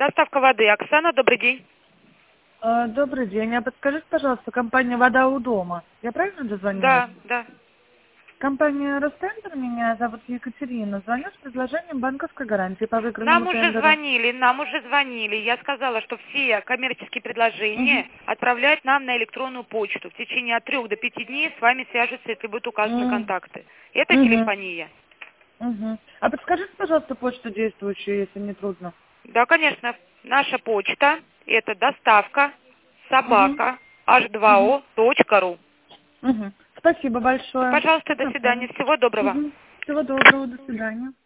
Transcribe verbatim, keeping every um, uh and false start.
Доставка воды. Оксана, добрый день. А, Добрый день. А подскажите, пожалуйста, компания «Вода у дома». Я правильно дозвонилась? Да, да. Компания «Ростендер», меня зовут Екатерина. Звоню с предложением банковской гарантии по Нам выигранному уже тендеру. звонили, нам уже звонили. Я сказала, что все коммерческие Угу. предложения отправлять нам на электронную почту. В течение от трех до пяти дней с вами свяжутся, если будут указаны контакты. Это Угу. телефония. Угу. А подскажите, пожалуйста, почту действующую, если не трудно. Да, конечно. Наша почта это доставка Угу. собака эйч два Угу. о точка ру. Угу. Спасибо большое. Пожалуйста, до свидания. Запомню. Всего доброго. Угу. Всего доброго. До свидания.